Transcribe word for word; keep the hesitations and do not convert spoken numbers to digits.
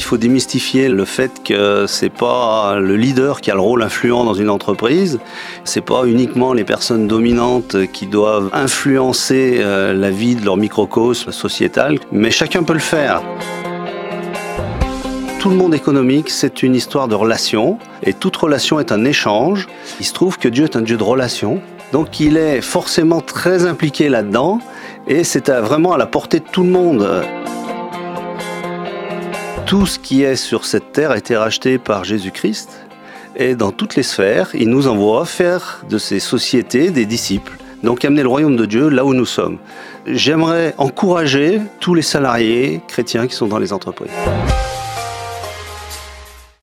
faut démystifier le fait que c'est pas le leader qui a le rôle influent dans une entreprise, c'est pas uniquement les personnes dominantes qui doivent influencer la vie de leur microcosme sociétal, mais chacun peut le faire. Tout le monde économique, c'est une histoire de relations, et toute relation est un échange. Il se trouve que Dieu est un Dieu de relations, donc il est forcément très impliqué là-dedans, et c'est vraiment à la portée de tout le monde. Tout ce qui est sur cette terre a été racheté par Jésus-Christ, et dans toutes les sphères, il nous envoie faire de ces sociétés des disciples. Donc amener le royaume de Dieu là où nous sommes. J'aimerais encourager tous les salariés chrétiens qui sont dans les entreprises.